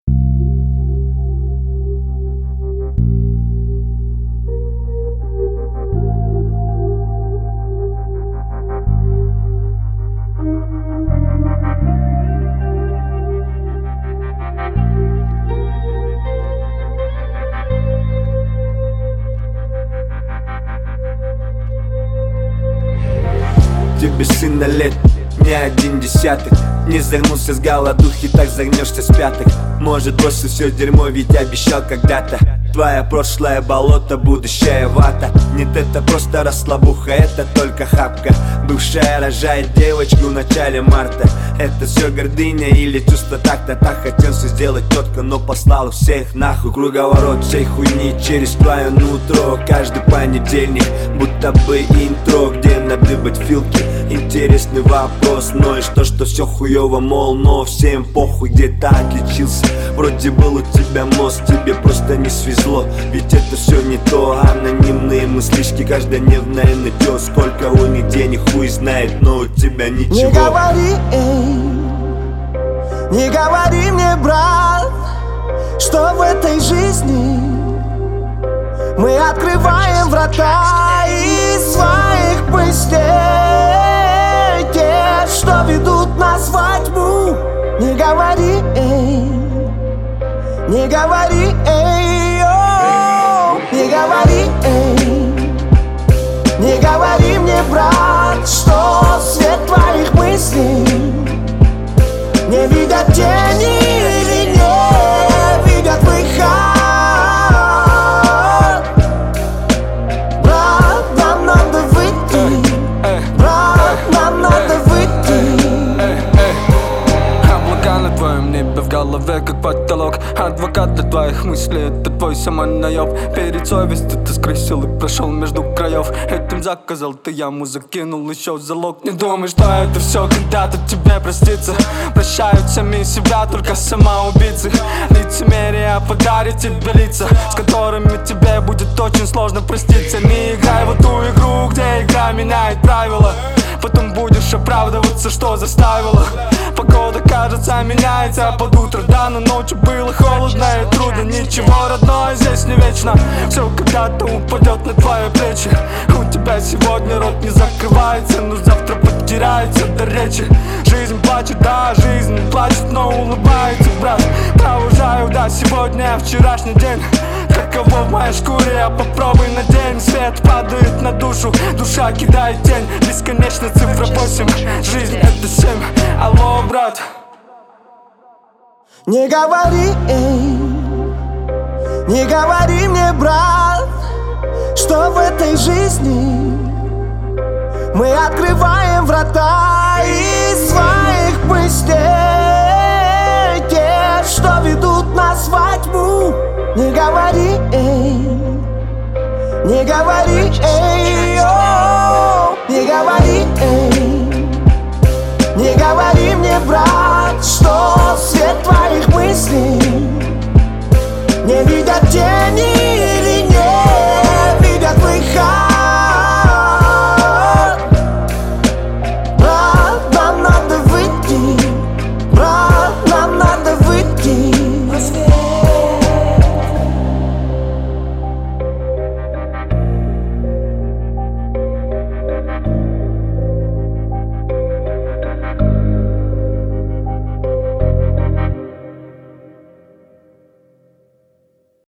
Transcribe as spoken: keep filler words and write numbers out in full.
Тебе сына лет не один десяток. Не загнулся с голодухи, так загнешься с пяток. Может, бросил все дерьмо, ведь обещал когда-то. Твое прошлое болото, будущее вата. Нет, это просто расслабуха, это только хапка. Бывшая рожает девочку в начале марта. Это все гордыня или чувство так-то. Так хотел все сделать тетка, но послал всех нахуй. Круговорот всей хуйни через твое нутро. Каждый понедельник, будто бы интро, где надыбать филки. Интересный вопрос, но и что, что все хуево, мол, но всем похуй, где ты отличился. Вроде был у тебя мост, тебе просто не свезло. Ведь это все не то, анонимные мыслишки, каждодневное нытье. Сколько у них денег, хуй знает, но у тебя ничего. Не говори, эй, не говори мне, брат, что в этой жизни мы открываем врата из своих мыслей, те, что ведут нас во тьму. Не говори, эй, не говори, эй, о, не говори, эй, не говори мне, брат, что свет твоих мыслей не видят тени или не видят выход. Брат, нам надо выйти, брат, нам надо выйти. Облака на твоем небе в голове, как потолок. Адвокат для твоих мыслей, это твой самонаеб. Перед совестью ты скрысил и прошел между краев. Этим заказал ты яму, закинул еще залог. Не думай, что это все когда-то тебе простится. Прощают сами себя, только самоубийцы. Лицемерие подарит тебе лица, с которыми тебе будет очень сложно проститься. Не играй в эту игру, где игра меняет правила. Потом будешь оправдываться, что заставила. Погода, кажется, меняется, а под утро рано, ночью было холодно и трудно. Ничего родное здесь не вечно, все когда-то упадет на твои плечи. У тебя сегодня рот не закрывается, но завтра потеряется до речи. Жизнь плачет, да, жизнь плачет, но улыбается, брат. Провожаю, да, сегодня вчерашний день. Каково в моей шкуре, а попробуй надень. Свет падает на душу, душа кидает тень. Бесконечно цифра восемь, жизнь это семь. Алло, брат. Не говори, эй, не говори мне, брат, что в этой жизни мы открываем врата из своих мыслей, те, что ведут нас во тьму. Не говори, эй, не говори, эй, о, не говори, эй, не говори мне, брат, что свет твоих мыслей